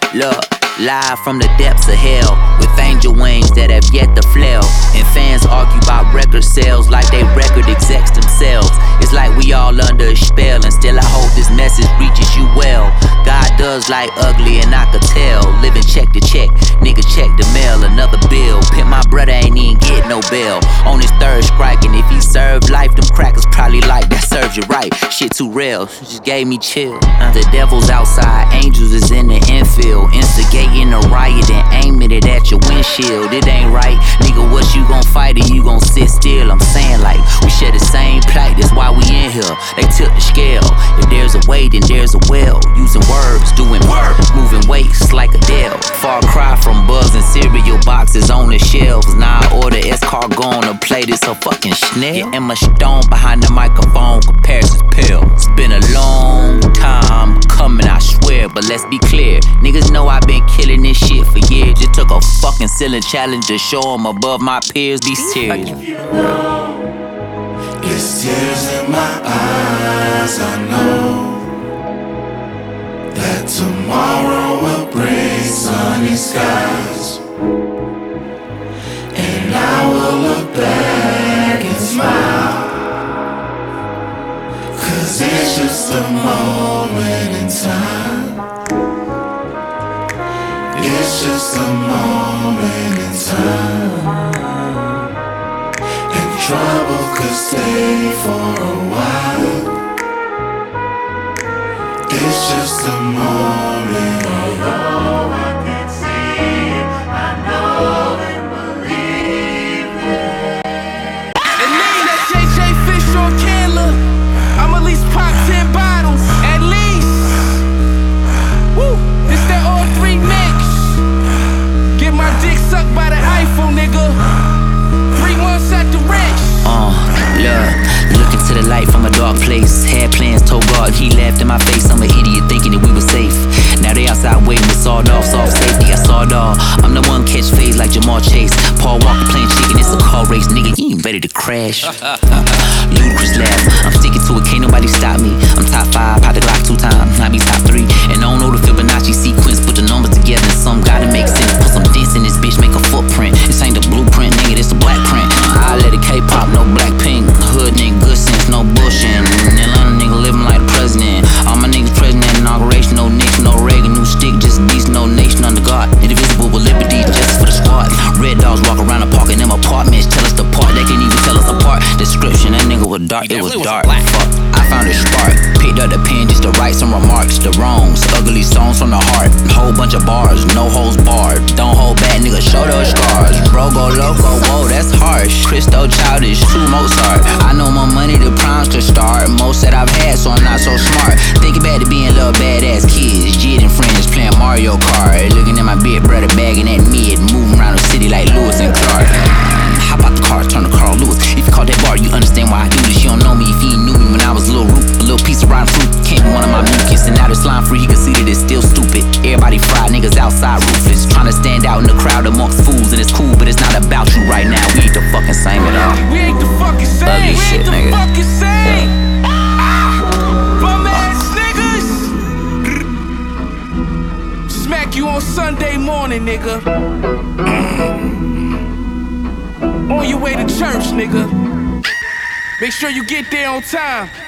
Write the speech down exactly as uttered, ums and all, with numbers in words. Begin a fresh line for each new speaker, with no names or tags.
Look, live from the depths of hell, with angel wings that have yet to flail. And fans argue about record sales like they record execs themselves. It's like we all under a spell, and still I hope this message reaches you well. God does like ugly, and I could tell. Living check to check, niggas check the mail. Another bill, Pimp my brother ain't even get no bail. On his third strike, and if he served life, them crackers probably like that served you right. Shit too real, just gave me chill. Uh, the devil's outside, angels is in the infield, instigating a riot and aiming it at your windshield. It ain't right, nigga. What you gon' fight or you gon' sit still? I'm saying like we share the same plight. That's why we in here. They tilt the scale. If there's a way, then there's a will. Using words, doing work, moving weights like a Dell. Far cry from bugs and cereal boxes on the shelves. Now I order S-Cargo on a plate. It's a fucking snail. Yeah, Emma Stone behind the microphone. Comparisons pale. It's been a long time coming, I swear. But let's be clear, niggas know I've been killing this shit for years. It took a fucking ceiling challenge to show them above my peers. These tears,
it's tears in my eyes. I know that tomorrow will bring sunny skies, and I will look back and smile, 'cause it's just a moment in time. It's just a moment in time. And trouble could stay for a while. It's just a moment. Although I can't see it, I know and believe it.
And lean that J J Fish on Candler. I'm at least pop ten bottles, at least. Woo, it's that all three mix. Get my dick sucked by the iPhone, nigga. Three months at the wrench.
Uh, look, looking to the light from a dark place. Had plans, told God, he laughed in my face. I'm an idiot thinking that we were safe. Now they outside waiting with sawed off, soft safety. I saw it all. I'm the one catch phase like Jamal Chase. Paul Walker playing chicken, it's a car race, nigga. You ain't ready to crash. Ludicrous laugh. I'm sticking to it, can't nobody stop me. I'm top five, pop the Glock two times, not be top three. And I don't know the Fibonacci sequence, put the numbers together and some gotta make sense. Put some dents in this bitch, make a footprint. This ain't the blueprint, nigga, this the black print. I let it K-pop, no black pink. Hood nigga, good sense, no bullshit. Atlanta nigga living like the president. All my niggas president, inauguration, no Nixon, no Reagan, new stick, just beast, no nation under God. Indivisible with liberty, justice for the squad. Red dogs walk around the park in them apartments, tell us the part, they can't even tell us apart. Description, that nigga was dark, it was dark. Fuck, I found a spark, picked up the pen just to write some remarks. The wrongs, ugly songs from the heart. Whole bunch of bars, no holes barred. Don't hold back, nigga, show those scars. Bro go loco, whoa, that's harsh. Christo childish, too Mozart. I know more money than primes to start. Most that I've had, so I'm not so smart. Thinking back to being little badass kids. Jid and friends playing Mario Kart. Looking at my big brother bagging that mid. Moving around the city like Lewis and Clark. Hop out the car, turn to Carl Lewis. If you call that bar, you understand why I do this. You don't know me if you ain't knew me when I was a little root. A little piece of rotten fruit, can't be one of my mucus. And now the slime free, he can see that it's still stupid. Everybody fried, niggas outside ruthless. Trying to stand out in the crowd amongst fools. And it's cool, but it's not about you right now. We ain't the fucking same at all.
We ain't the fucking same.
Ugly
we
shit,
ain't the
nigga.
fucking same. Ah, bum ass niggas. Smack you on Sunday morning, nigga. On your way to church, nigga. Make sure you get there on time.